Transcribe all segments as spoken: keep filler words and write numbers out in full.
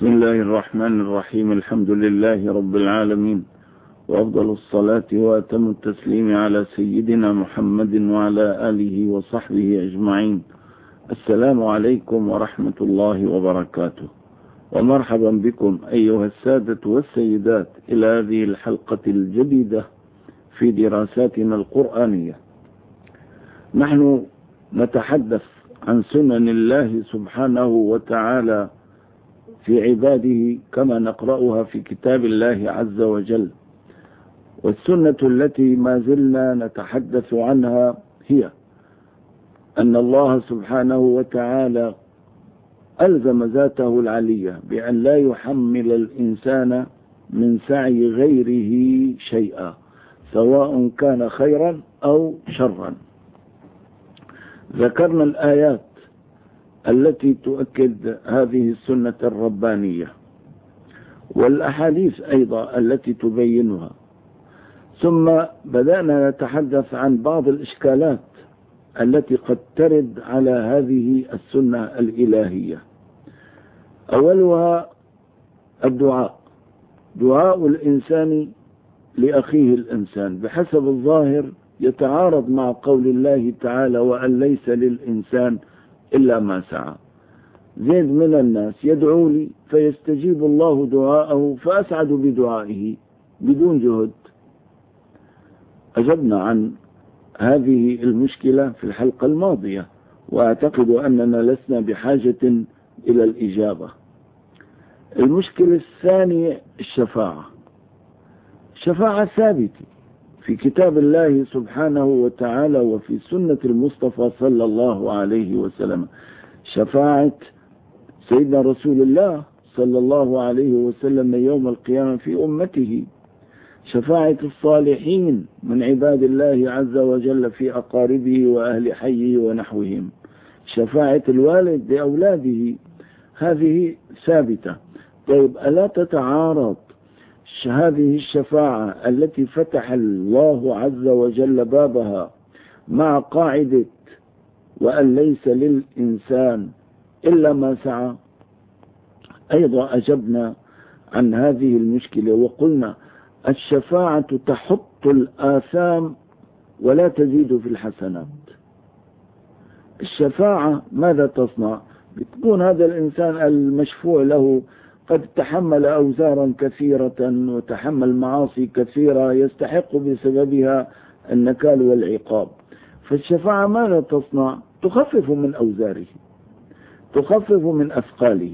بسم الله الرحمن الرحيم. الحمد لله رب العالمين، وأفضل الصلاة وأتم التسليم على سيدنا محمد وعلى آله وصحبه أجمعين. السلام عليكم ورحمة الله وبركاته، ومرحبا بكم أيها السادة والسيدات إلى هذه الحلقة الجديدة في دراساتنا القرآنية. نحن نتحدث عن سنن الله سبحانه وتعالى في عباده كما نقرأها في كتاب الله عز وجل. والسنة التي ما زلنا نتحدث عنها هي أن الله سبحانه وتعالى ألزم ذاته العلية بأن لا يحمل الإنسان من سعي غيره شيئا، سواء كان خيرا أو شرا. ذكرنا الآيات التي تؤكد هذه السنة الربانية، والأحاديث أيضا التي تبينها. ثم بدأنا نتحدث عن بعض الإشكالات التي قد ترد على هذه السنة الإلهية. أولها الدعاء، دعاء الإنسان لأخيه الإنسان بحسب الظاهر يتعارض مع قول الله تعالى: وأن ليس للإنسان إلا ما سعى. زيد من الناس يدعو لي فيستجيب الله دعاءه فأسعد بدعائه بدون جهد. أجبنا عن هذه المشكلة في الحلقة الماضية، وأعتقد أننا لسنا بحاجة إلى الإجابة. المشكلة الثانية الشفاعة. الشفاعة ثابتة في كتاب الله سبحانه وتعالى وفي سنة المصطفى صلى الله عليه وسلم. شفاعة سيدنا رسول الله صلى الله عليه وسلم يوم القيامة في أمته، شفاعة الصالحين من عباد الله عز وجل في أقاربه وأهل حيه ونحوهم، شفاعة الوالد لأولاده، هذه ثابتة. طيب، ألا تتعارض هذه الشفاعة التي فتح الله عز وجل بابها مع قاعدة وأن ليس للإنسان إلا ما سعى؟ أيضا أجبنا عن هذه المشكلة وقلنا الشفاعة تحط الآثام ولا تزيد في الحسنات. الشفاعة ماذا تصنع؟ بتكون هذا الإنسان المشفوع له قد تحمل أوزارا كثيرة وتحمل معاصي كثيرة يستحق بسببها النكال والعقاب، فالشفاعة ماذا تصنع؟ تخفف من أوزاره، تخفف من أثقاله.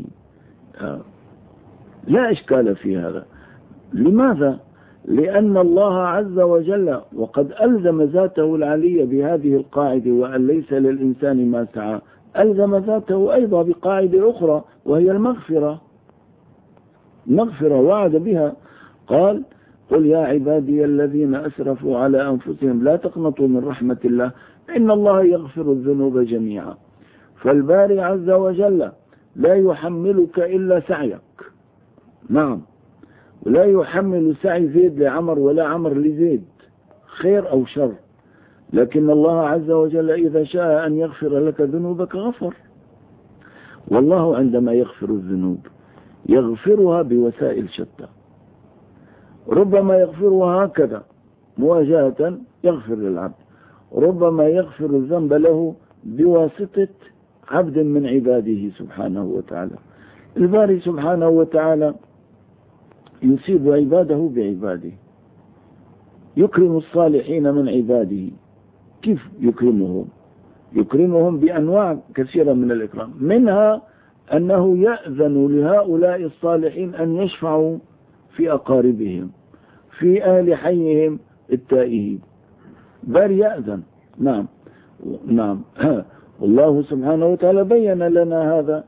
لا إشكال في هذا. لماذا؟ لأن الله عز وجل وقد ألزم ذاته العلية بهذه القاعدة وأن ليس للإنسان ما سعى، ألزم ذاته أيضا بقاعدة أخرى وهي المغفرة. مغفرة وعد بها، قال: قل يا عبادي الذين أسرفوا على أنفسهم لا تقنطوا من رحمة الله إن الله يغفر الذنوب جميعا. فالباري عز وجل لا يحملك إلا سعيك، نعم، ولا يحمل سعي زيد لعمر ولا عمر لزيد، خير أو شر، لكن الله عز وجل إذا شاء أن يغفر لك ذنوبك غفر. والله عندما يغفر الذنوب يغفرها بوسائل شتى، ربما يغفرها هكذا مواجهة يغفر للعبد، ربما يغفر الذنب له بواسطة عبد من عباده سبحانه وتعالى. الباري سبحانه وتعالى يصيب عباده بعباده، يكرم الصالحين من عباده. كيف يكرمهم؟ يكرمهم بأنواع كثيرة من الإكرام، منها أنه يأذن لهؤلاء الصالحين أن يشفعوا في أقاربهم في أهل حيهم التائهين، بل يأذن. نعم نعم والله سبحانه وتعالى بين لنا هذا.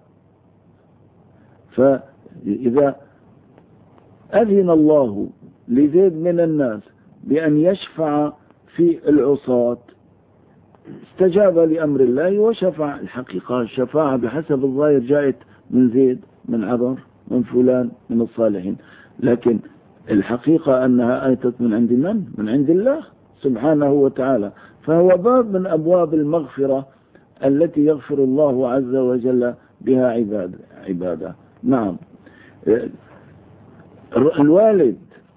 فإذا أذن الله لزيد من الناس بأن يشفع في العصاة استجاب لأمر الله وشفع. الحقيقة الشفاعة بحسب الظاهر جاءت من زيد، من عمر، من فلان، من الصالحين، لكن الحقيقة أنها آتت من عند من؟ من عند الله سبحانه وتعالى. فهو باب من أبواب المغفرة التي يغفر الله عز وجل بها عباد عباده. نعم. الوالد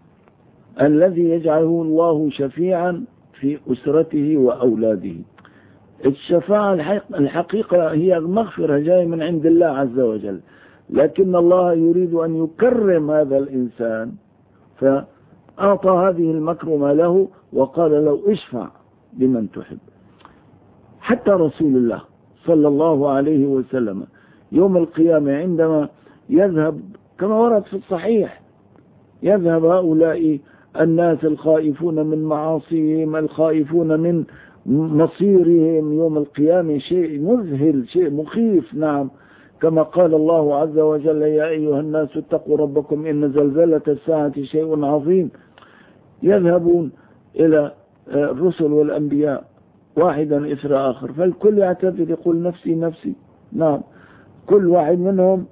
الذي يجعله الله شفيعا في أسرته وأولاده. الشفاعة الحقيقة هي المغفرة جاية من عند الله عز وجل، لكن الله يريد أن يكرم هذا الإنسان فأعطى هذه المكرمة له وقال له اشفع بمن تحب. حتى رسول الله صلى الله عليه وسلم يوم القيامة عندما يذهب كما ورد في الصحيح، يذهب هؤلاء الناس الخائفون من معاصيهم، الخائفون من مصيرهم يوم القيامة، شيء مذهل، شيء مخيف. نعم، كما قال الله عز وجل يا أيها الناس اتقوا ربكم إن زلزلة الساعة شيء عظيم. يذهبون إلى الرسل والأنبياء واحدا إثر آخر، فالكل يعتذر يقول نفسي نفسي. نعم، كل واحد منهم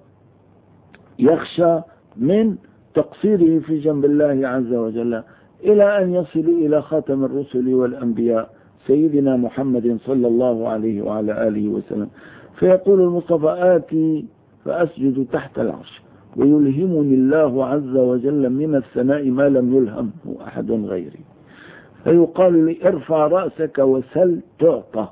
يخشى من تقصيره في جنب الله عز وجل، إلى أن يصلوا إلى خاتم الرسل والأنبياء سيدنا محمد صلى الله عليه وعلى آله وسلم، فيقول المصطفى آتي فأسجد تحت العرش ويلهمني الله عز وجل من الثناء ما لم يلهمه أحد غيري، فيقال لي ارفع رأسك وسل تعطى.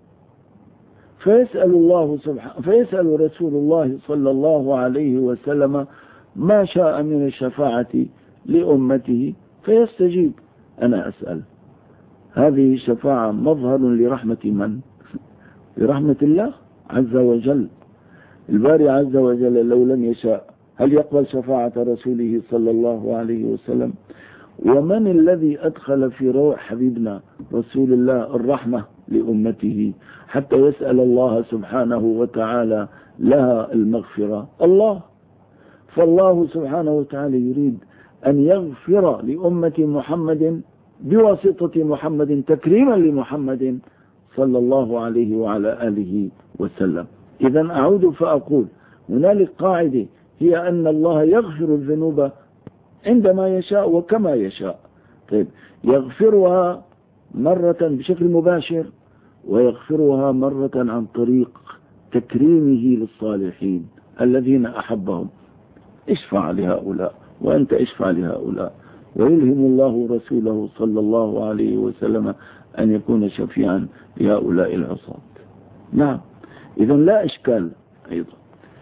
فيسأل الله سبحانه فيسأل رسول الله صلى الله عليه وسلم ما شاء من الشفاعة لأمته فيستجيب. أنا أسأل، هذه الشفاعة مظهر لرحمة من؟ لرحمة الله عز وجل. الباري عز وجل لو لم يشاء هل يقبل شفاعة رسوله صلى الله عليه وسلم؟ ومن الذي أدخل في روح حبيبنا رسول الله الرحمة لأمته حتى يسأل الله سبحانه وتعالى لها المغفرة؟ الله. فالله سبحانه وتعالى يريد أن يغفر لأمة محمد بواسطة محمد تكريما لمحمد صلى الله عليه وعلى آله وسلم. إذن أعود فأقول هنالك قاعدة هي أن الله يغفر الذنوب عندما يشاء وكما يشاء. طيب، يغفرها مرة بشكل مباشر ويغفرها مرة عن طريق تكريمه للصالحين الذين أحبهم. اشفع لهؤلاء وأنت اشفع لهؤلاء، ويلهم الله رسوله صلى الله عليه وسلم أن يكون شفيعا لهؤلاء العصاة. نعم، إذن لا إشكال. أيضا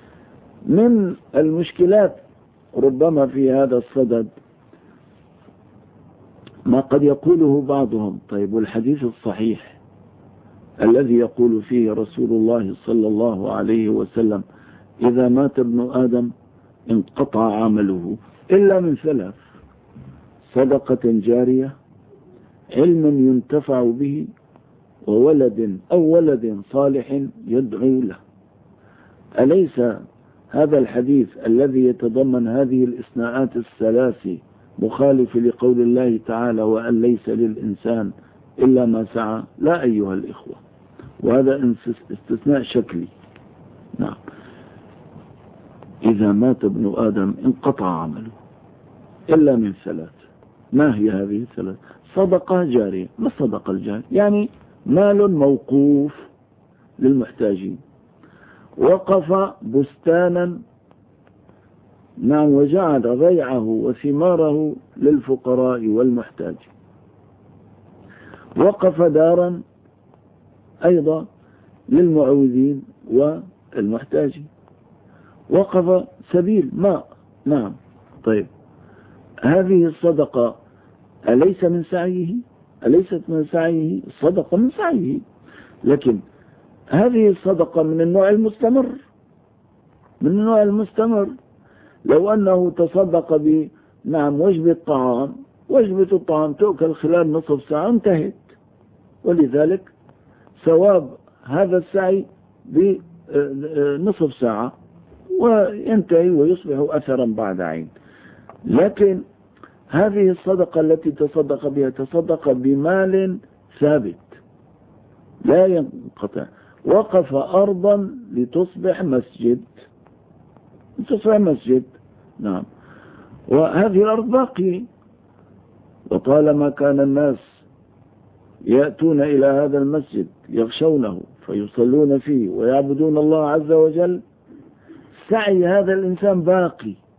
من المشكلات ربما في هذا الصدد ما قد يقوله بعضهم، طيب والحديث الصحيح الذي يقول فيه رسول الله صلى الله عليه وسلم إذا مات ابن آدم انقطع عمله إلا من ثلاث: صدقة جارية، علم ينتفع به، وولد أو ولد صالح يدعو له. أليس هذا الحديث الذي يتضمن هذه الإثناءات الثلاث مخالف لقول الله تعالى وأن ليس للإنسان إلا ما سعى؟ لا أيها الإخوة، وهذا استثناء شكلي. نعم، إذا مات ابن آدم انقطع عمله إلا من ثلاث. ما هي هذه الثلاث؟ صدقة جارية. ما الصدقة الجارية؟ يعني مال موقوف للمحتاجين، وقف بستانا، نعم، وجعل بيعه وثماره للفقراء والمحتاج، وقف دارا أيضا للمعوذين والمحتاجين، وقف سبيل ماء. نعم، طيب، هذه الصدقة أليس من سعيه؟ أليست من سعيه؟ الصدقة من سعيه، لكن هذه الصدقة من النوع المستمر، من النوع المستمر. لو أنه تصدق ب نعم وجبة طعام، وجبة الطعام تؤكل خلال نصف ساعة انتهت، ولذلك ثواب هذا السعي بنصف ساعة وينتهي ويصبح أثرا بعد عين. لكن هذه الصدقة التي تصدق بها تصدق بمال ثابت لا ينقطع. وقف أرضا لتصبح مسجد، تصبح مسجد. نعم، وهذه الأرض باقية، وطالما كان الناس يأتون إلى هذا المسجد يغشونه فيصلون فيه ويعبدون الله عز وجل، سعي هذا الإنسان باقي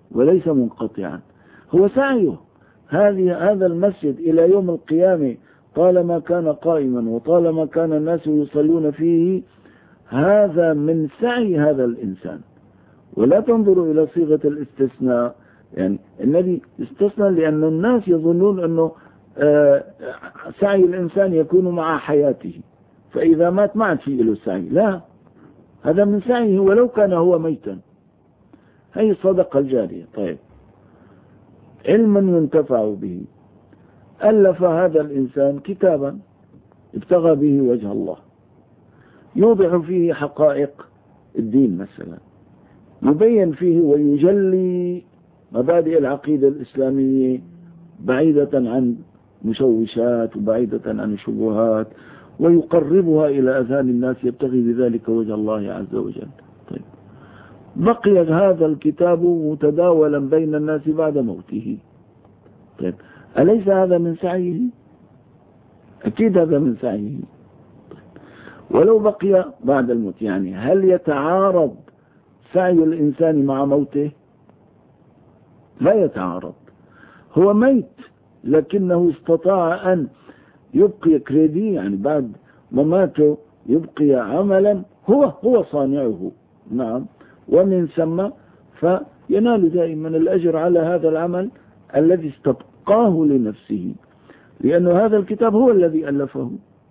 وليس منقطعا، هو سعيه. هذه هذا المسجد إلى يوم القيامة طالما كان قائما وطالما كان الناس يصلون فيه، هذا من سعي هذا الإنسان. ولا تنظروا إلى صيغة الاستثناء، يعني النبي استثنى لأن الناس يظنون أنه سعي الإنسان يكون مع حياته، فإذا مات ما عاد فيه له سعي. لا، هذا من سعيه ولو كان هو ميتا. هي الصدقة الجارية. طيب، علما ينتفع به، ألف هذا الإنسان كتابا ابتغى به وجه الله، يوضح فيه حقائق الدين مثلا، يبين فيه ويجلي مبادئ العقيدة الإسلامية بعيدة عن مشوشات وبعيدة عن الشبهات، ويقربها إلى أذهان الناس يبتغي بذلك وجه الله عز وجل. طيب، بقي هذا الكتاب متداولا بين الناس بعد موته. طيب، أليس هذا من سعيه؟ أكيد هذا من سعيه. طيب، ولو بقي بعد الموت، يعني هل يتعارض سعي الإنسان مع موته؟ لا يتعارض. هو ميت لكنه استطاع أن يبقي كريدي، يعني بعد مماته يبقي عملا هو هو صانعه. نعم، ومن ثم فينال دائما الأجر على هذا العمل الذي استبقاه لنفسه، لأن هذا الكتاب هو الذي ألفه.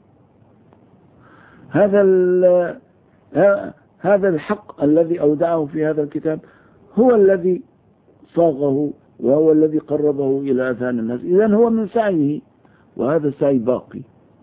هذا هذا الحق الذي أودعه في هذا الكتاب هو الذي صاغه وهو الذي قربه إلى أذهان الناس. إذن هو من سعيه، وهذا السعي باقي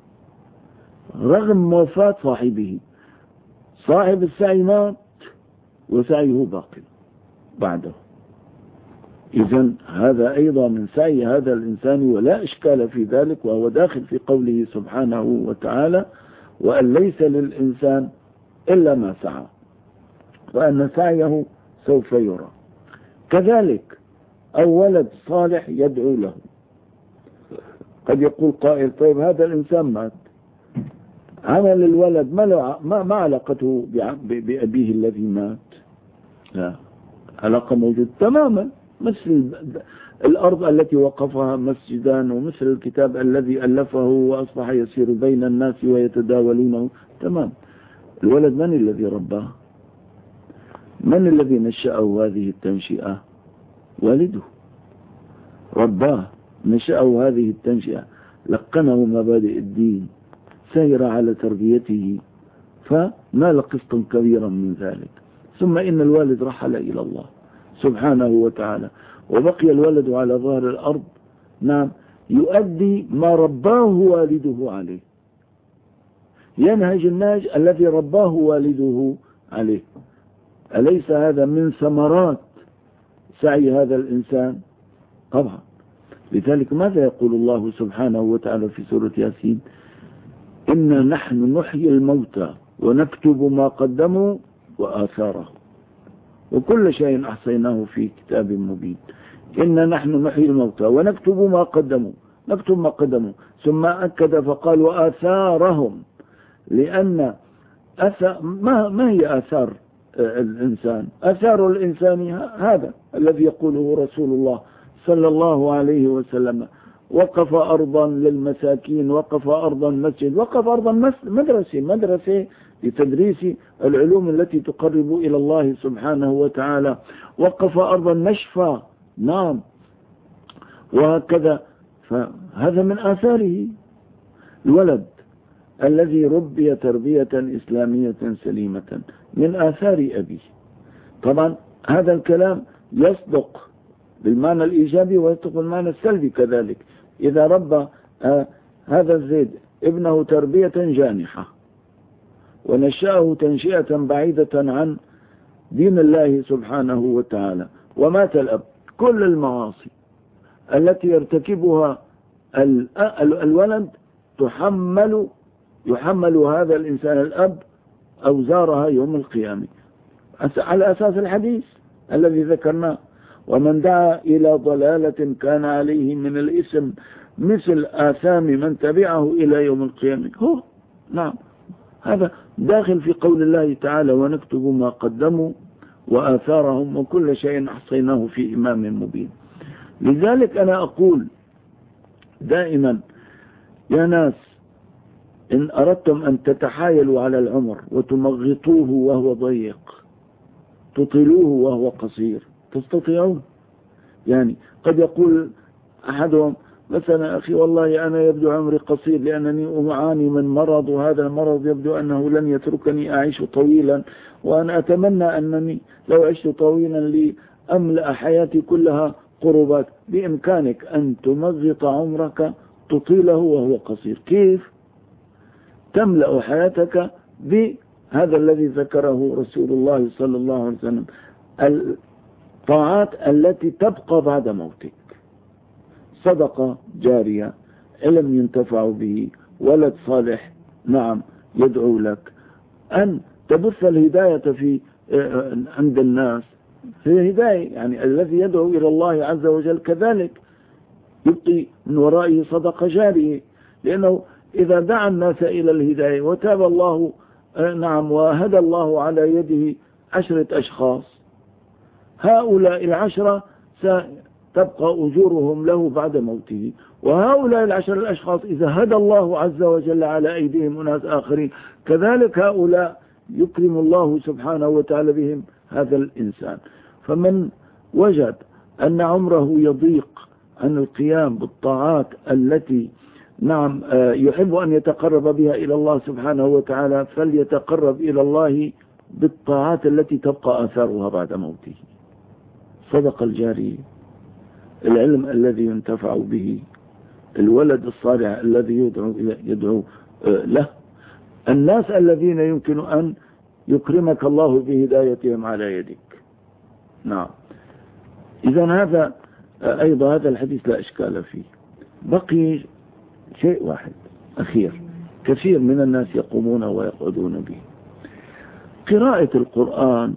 رغم وفاة صاحبه. صاحب السعي مات وسعيه باقي بعده. إذن هذا أيضا من سعي هذا الإنسان ولا إشكال في ذلك، وهو داخل في قوله سبحانه وتعالى: وأن ليس للإنسان إلا ما سعى وأن سعيه سوف يرى. كذلك أو ولد صالح يدعو له. قد يقول قائل: طيب هذا الإنسان مات، عمل الولد ما, ما علاقته بأبيه الذي مات؟ لا، علاقة موجودة تماما، مثل الأرض التي وقفها مسجدا، ومثل الكتاب الذي ألفه وأصبح يسير بين الناس ويتداولونه. تمام. الولد من الذي رباه؟ من الذي نشأه هذه التنشئة؟ والده رباه، نشأه هذه التنشئة، لقنه مبادئ الدين، سير على تربيته، فنال قسطا كبيرا من ذلك. ثم إن الوالد رحل إلى الله سبحانه وتعالى، وبقي الولد على ظهر الأرض، نعم، يؤدي ما رباه والده عليه، ينهج النهج الذي رباه والده عليه. أليس هذا من ثمرات سعي هذا الإنسان؟ طبعا. لذلك ماذا يقول الله سبحانه وتعالى في سورة ياسين؟ إنا نحن نحيي الموتى ونكتب ما قدموا وآثاره وكل شيء أحصيناه في كتاب مبين. إنا نحن نحيي الموتى ونكتب ما قدموا، نكتب ما قدموا، ثم أكد فقال وآثارهم، لأن أثر ما, ما هي آثار الإنسان؟ آثار الإنسان هذا الذي يقوله رسول الله صلى الله عليه وسلم: وقف أرضا للمساكين، وقف أرضا مسجد، وقف أرضا مدرسة مدرسة لتدريس العلوم التي تقرب إلى الله سبحانه وتعالى، وقف أرضا مشفى، نعم، وهكذا. فهذا من آثاره. الولد الذي ربي تربية إسلامية سليمة من آثار أبيه. طبعا هذا الكلام يصدق بالمعنى الإيجابي ويصدق بالمعنى السلبي كذلك. إذا ربى آه هذا الزيد ابنه تربية جانحة ونشأه تنشئة بعيدة عن دين الله سبحانه وتعالى، ومات الأب، كل المعاصي التي يرتكبها الولد تحمل يحمل هذا الإنسان الأب أوزارها يوم القيامة، على أساس الحديث الذي ذكرناه: ومن دعا إلى ضلالة كان عليه من الإثم مثل آثام من تبعه إلى يوم القيامة. هو نعم، هذا داخل في قول الله تعالى: ونكتب ما قدموا وآثارهم وكل شيء أحصيناه في إمام مبين. لذلك أنا أقول دائما يا ناس، إن أردتم أن تتحايلوا على العمر وتمغطوه وهو ضيق، تطيلوه وهو قصير، تستطيعون. يعني قد يقول أحدهم مثلا أخي والله أنا يبدو عمري قصير لأنني أعاني من مرض، وهذا المرض يبدو أنه لن يتركني أعيش طويلا، وأنا أتمنى أنني لو عشت طويلا لأملأ حياتي كلها قربات. بإمكانك أن تمغط عمرك تطيله وهو قصير. كيف؟ تملأ حياتك بهذا الذي ذكره رسول الله صلى الله عليه وسلم، الطاعات التي تبقى بعد موتك، صدقة جارية، علم ينتفع به، ولد صالح نعم يدعو لك، أن تبث الهداية في عند الناس. في هداية يعني الذي يدعو إلى الله عز وجل كذلك يبقي من ورائه صدقة جارية، لأنه إذا دعا الناس إلى الهداية وتاب الله نعم وهدى الله على يده عشرة أشخاص، هؤلاء العشرة ستبقى أجورهم له بعد موته، وهؤلاء العشر الأشخاص إذا هدى الله عز وجل على أيديهم أناس آخرين كذلك هؤلاء يكرم الله سبحانه وتعالى بهم هذا الإنسان. فمن وجد أن عمره يضيق عن القيام بالطاعات التي نعم يحب أن يتقرب بها إلى الله سبحانه وتعالى، فليتقرب إلى الله بالطاعات التي تبقى آثارها بعد موته. صدق الجاري، العلم الذي ينتفع به، الولد الصالح الذي يدعو, يدعو له، الناس الذين يمكن أن يكرمك الله بهدايتهم على يدك. نعم. إذن هذا أيضا هذا الحديث لا إشكال فيه. بقي شيء واحد أخير كثير من الناس يقومون ويقعدون به، قراءة القرآن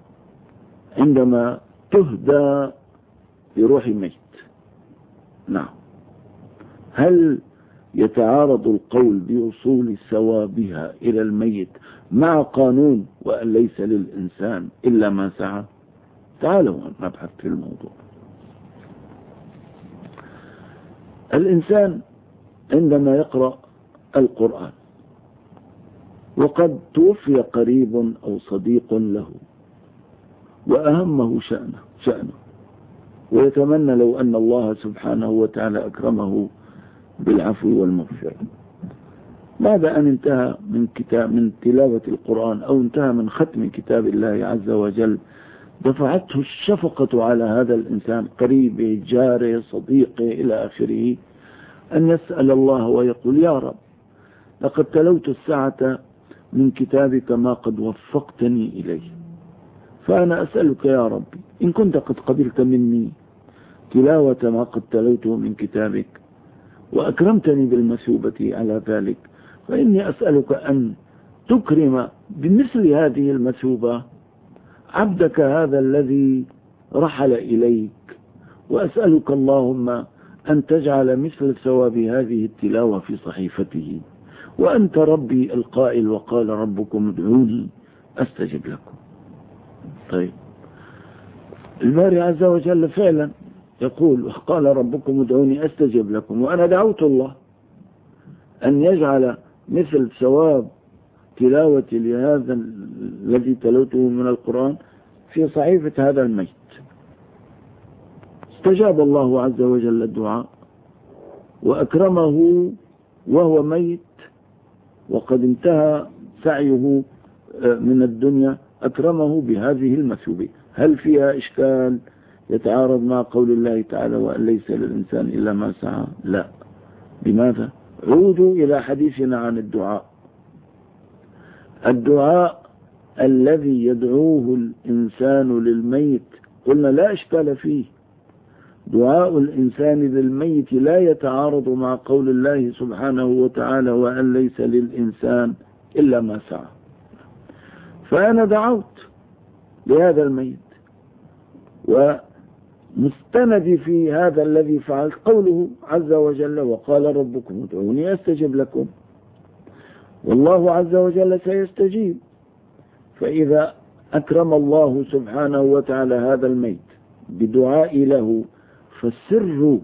عندما تهدى لروح ميت. نعم. هل يتعارض القول بوصول ثوابها إلى الميت مع قانون وأن ليس للإنسان إلا ما سعى؟ تعالوا نبحث في الموضوع. الإنسان عندما يقرأ القرآن وقد توفي قريب أو صديق له وأهمه شأنه, شأنه ويتمنى لو أن الله سبحانه وتعالى أكرمه بالعفو والمغفرة، بعد أن انتهى من كتاب من تلاوة القرآن أو انتهى من ختم كتاب الله عز وجل، دفعته الشفقة على هذا الإنسان قريبه جاره صديقه إلى آخره أن يسأل الله ويقول يا رب لقد تلوت الساعة من كتابك ما قد وفقتني إليه، فأنا أسألك يا ربي إن كنت قد قبلت مني تلاوة ما قد تلوته من كتابك وأكرمتني بالمثوبة على ذلك، فإني أسألك أن تكرم بمثل هذه المثوبة عبدك هذا الذي رحل إليك، وأسألك اللهم أن تجعل مثل ثواب هذه التلاوة في صحيفته، وأنت ربي القائل وقال ربكم ادعوني أستجب لكم. طيب الباري عز وجل فعلا يقول وقال ربكم ادعوني أستجب لكم، وأنا دعوت الله أن يجعل مثل ثواب تلاوة لهذا الذي تلوته من القرآن في صحيفة هذا الميت. استجاب الله عز وجل الدعاء وأكرمه وهو ميت وقد انتهى سعيه من الدنيا، أكرمه بهذه المثوبة. هل فيها إشكال يتعارض مع قول الله تعالى وأن ليس للإنسان إلا ما سعى؟ لا. لماذا؟ عودوا إلى حديثنا عن الدعاء. الدعاء الذي يدعوه الإنسان للميت قلنا لا إشكال فيه. دعاء الإنسان للميت لا يتعارض مع قول الله سبحانه وتعالى وأن ليس للإنسان إلا ما سعى. فأنا دعوت لهذا الميت ومستندي في هذا الذي فعلت قوله عز وجل وقال ربكم ادعوني أستجب لكم، والله عز وجل سيستجيب. فإذا أكرم الله سبحانه وتعالى هذا الميت بدعاء له، فالسر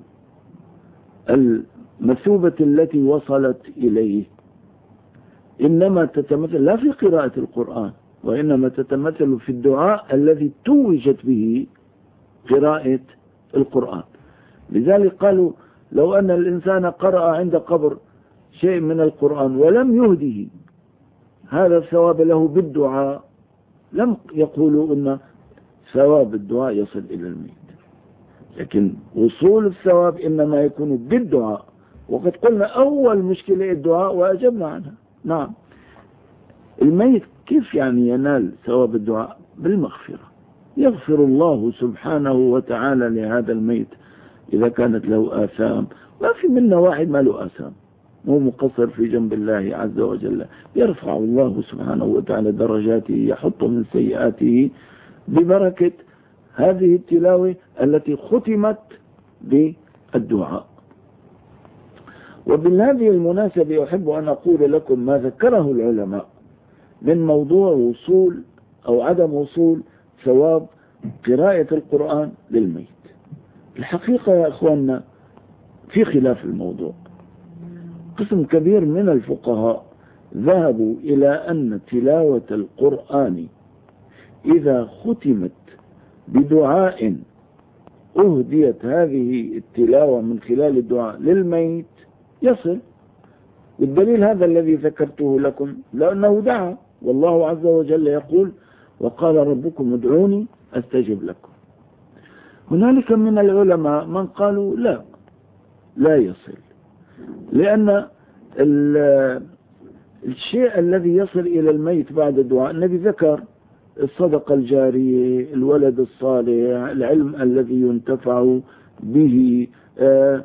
المثوبة التي وصلت إليه إنما تتمثل لا في قراءة القرآن، وإنما تتمثل في الدعاء الذي توجت به قراءة القرآن. لذلك قالوا لو أن الإنسان قرأ عند قبر شيء من القرآن ولم يهده هذا الثواب له بالدعاء، لم يقولوا أن ثواب الدعاء يصل إلى الميت، لكن وصول الثواب إنما يكون بالدعاء. وقد قلنا أول مشكلة الدعاء وأجبنا عنها. نعم، الميت كيف يعني ينال ثواب الدعاء؟ بالمغفرة. يغفر الله سبحانه وتعالى لهذا الميت إذا كانت له آثام. ما في منا واحد ما له آثام، هو مقصر في جنب الله عز وجل، يرفع الله سبحانه وتعالى درجاته، يحط من سيئاته ببركة هذه التلاوة التي ختمت بالدعاء. وبهذه المناسبة أحب أن أقول لكم ما ذكره العلماء من موضوع وصول أو عدم وصول ثواب قراءة القرآن للميت. الحقيقة يا أخواننا في خلاف الموضوع. قسم كبير من الفقهاء ذهبوا إلى أن تلاوة القرآن إذا ختمت بدعاء أهديت هذه التلاوة من خلال الدعاء للميت يصل. والدليل هذا الذي ذكرته لكم، لأنه دعا، والله عز وجل يقول وقال ربكم ادعوني أستجب لكم. هنالك من العلماء من قالوا لا لا يصل، لأن الشيء الذي يصل إلى الميت بعد الدعاء النبي ذكر الصدقة الجارية، الولد الصالح، العلم الذي ينتفع به، آه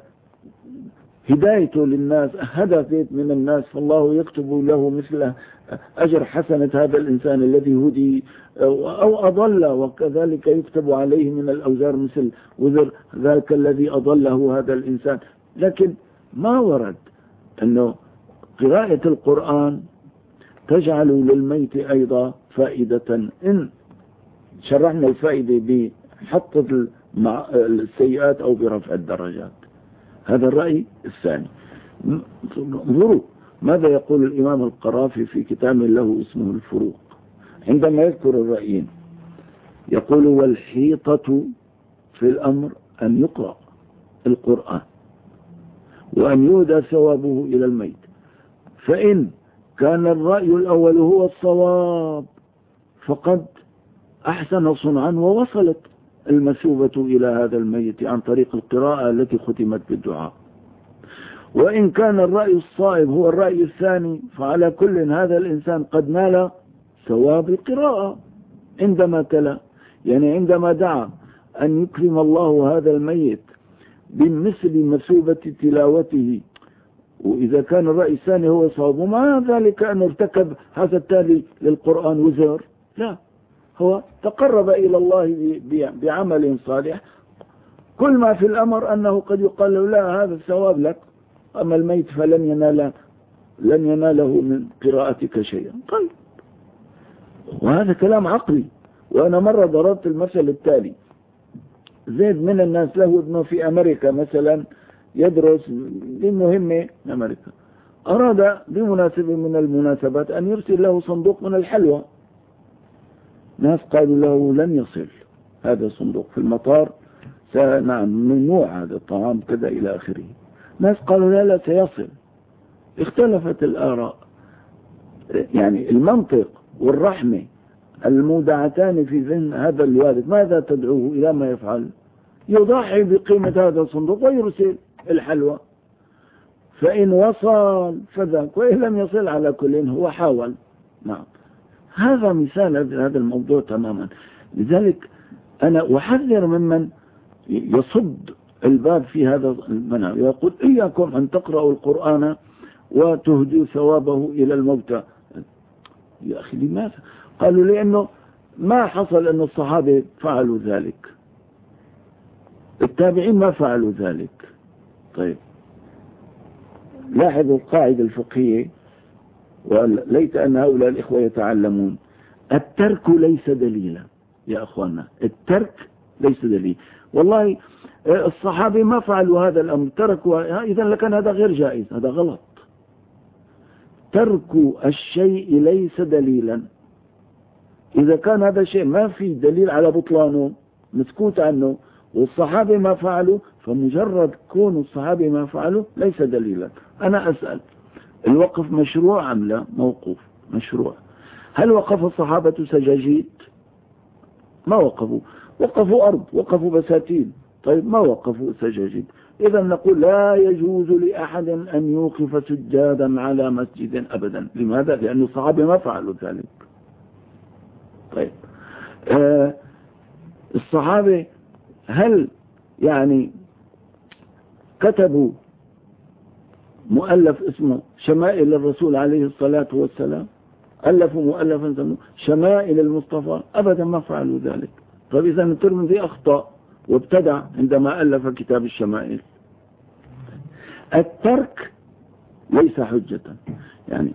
هدايته للناس، هدى زيت من الناس فالله يكتب له مثل أجر حسنة هذا الإنسان الذي هدي أو أضل، وكذلك يكتب عليه من الأوزار مثل وزر ذلك الذي أضله هذا الإنسان. لكن ما ورد أنه قراءة القرآن تجعل للميت أيضا فائدة. إن شرحنا الفائدة بحط السيئات أو برفع الدرجات. هذا الرأي الثاني. انظروا ماذا يقول الإمام القرافي في كتاب له اسمه الفروق عندما يذكر الرأيين. يقول والحيطة في الأمر أن يقرأ القرآن وأن يهدى ثوابه إلى الميت، فإن كان الرأي الأول هو الصواب فقد أحسن صنعا ووصلت المثوبة إلى هذا الميت عن طريق القراءة التي ختمت بالدعاء. وإن كان الرأي الصائب هو الرأي الثاني فعلى كل هذا الإنسان قد نال ثواب القراءة عندما تلا، يعني عندما دعا أن يكرم الله هذا الميت بمثل مثوبة تلاوته. وإذا كان الرأي الثاني هو صواب ومع ذلك أن ارتكب هذا التالي للقرآن وزر، لا، هو تقرب إلى الله بعمل صالح. كل ما في الأمر أنه قد يقال له لا هذا الثواب لك، أما الميت فلن ينال لن يناله من قراءتك شيئا. طيب، وهذا كلام عقلي. وأنا مرة ضربت المثل التالي: زيد من الناس له ابنه في أمريكا مثلا يدرس بمهمة أمريكا، أراد بمناسبة من المناسبات أن يرسل له صندوق من الحلوى. ناس قالوا له لن يصل هذا الصندوق في المطار، نعم ممنوع هذا الطعام كذا إلى آخره. ناس قالوا لا لا سيصل. اختلفت الآراء. يعني المنطق والرحمة المودعتان في ذهن هذا الوالد ماذا تدعوه إلى ما يفعل؟ يضحي بقيمة هذا الصندوق ويرسل الحلوى، فإن وصل فذاك، وإن لم يصل على كل هو حاول. نعم، هذا مثال هذا الموضوع تماما. لذلك أنا أحذر ممن يصد الباب في هذا المنع، يقول إياكم أن تقرأوا القرآن وتهدوا ثوابه إلى الموتى. يا أخي لماذا؟ قالوا لأنه ما حصل أن الصحابة فعلوا ذلك، التابعين ما فعلوا ذلك. طيب، لاحظوا القاعدة الفقهية، وليت أن هؤلاء الإخوة يتعلمون الترك ليس دليلا يا أخوانا، الترك ليس دليل. والله الصحابي ما فعلوا هذا الأمر، تركوا، إذا لكان هذا غير جائز، هذا غلط. ترك الشيء ليس دليلا. إذا كان هذا شيء ما في دليل على بطلانه مسكوت عنه والصحابي ما فعلوا، فمجرد كون الصحابي ما فعلوا ليس دليلا. أنا أسأل، الوقف مشروع أم لا؟ موقوف مشروع. هل وقف الصحابة سجاجيد؟ ما وقفوا، وقفوا أرض، وقفوا بساتين، طيب ما وقفوا سجاجيد. إذا نقول لا يجوز لأحد أن يوقف سجادا على مسجد أبدا. لماذا؟ لأن الصحابة ما فعلوا ذلك. طيب آه الصحابة هل يعني كتبوا مؤلف اسمه شمائل الرسول عليه الصلاة والسلام؟ ألفوا مؤلفا سموه شمائل المصطفى؟ أبدا ما فعلوا ذلك. طيب إذا الترمذي أخطأ وابتدع عندما ألف كتاب الشمائل. الترك ليس حجة. يعني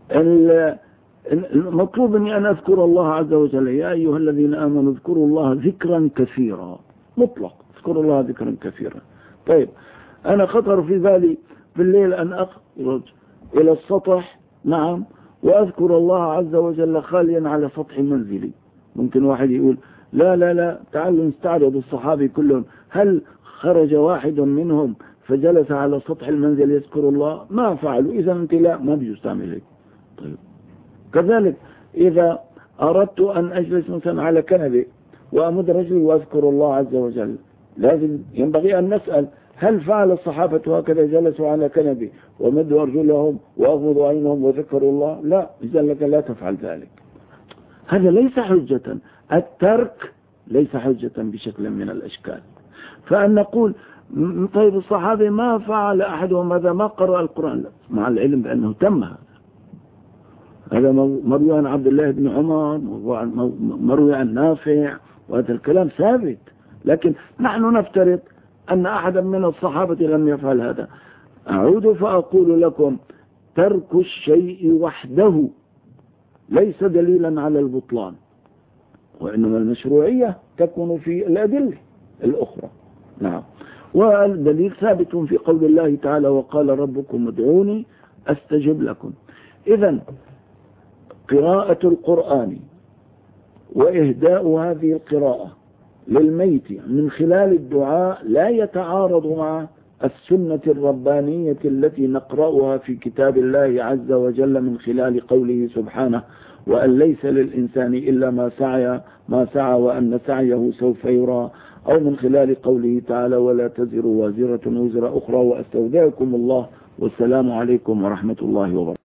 المطلوب أني أن أذكر الله عز وجل، يا أيها الذين آمنوا اذكروا الله ذكرا كثيرا، مطلق اذكروا الله ذكرا كثيرا. طيب أنا خطر في بالي في الليل أن أخرج إلى السطح، نعم، وأذكر الله عز وجل خاليا على سطح منزلي. ممكن واحد يقول لا لا لا تعالوا نستعرض الصحابي كلهم، هل خرج واحد منهم فجلس على سطح المنزل يذكر الله؟ ما فعلوا. إذا أنت لا، ما بيجوز تعمل هيك. طيب كذلك إذا أردت أن أجلس مثلا على كنبة وأمد رجلي وأذكر الله عز وجل، لازم ينبغي أن نسأل هل فعل الصحابة هكذا جلسوا على كنبة ومدوا أرجلهم وأغمضوا عينهم وذكروا الله؟ لا، إذا لك لا تفعل ذلك. هذا ليس حجة. الترك ليس حجة بشكل من الأشكال. فأن نقول طيب الصحابة ما فعل أحدهم هذا، ما قرأ القرآن، لا، مع العلم بأنه تم هذا. هذا مروي عن عبد الله بن عمر، مروي عن نافع، وهذا الكلام ثابت. لكن نحن نفترض أن أحدا من الصحابة لم يفعل هذا. أعود فأقول لكم ترك الشيء وحده ليس دليلا على البطلان، وإنما المشروعية تكون في الأدلة الأخرى. نعم، والدليل ثابت في قول الله تعالى وقال ربكم ادعوني أستجب لكم. إذن قراءة القرآن وإهداء هذه القراءة للميت من خلال الدعاء لا يتعارض مع السنة الربانية التي نقرأها في كتاب الله عز وجل من خلال قوله سبحانه وأن ليس للإنسان إلا ما سعى ما سعى وأن سعيه سوف يرى، أو من خلال قوله تعالى ولا تزر وازرة وزر أخرى. وأستودعكم الله والسلام عليكم ورحمة الله وبركاته.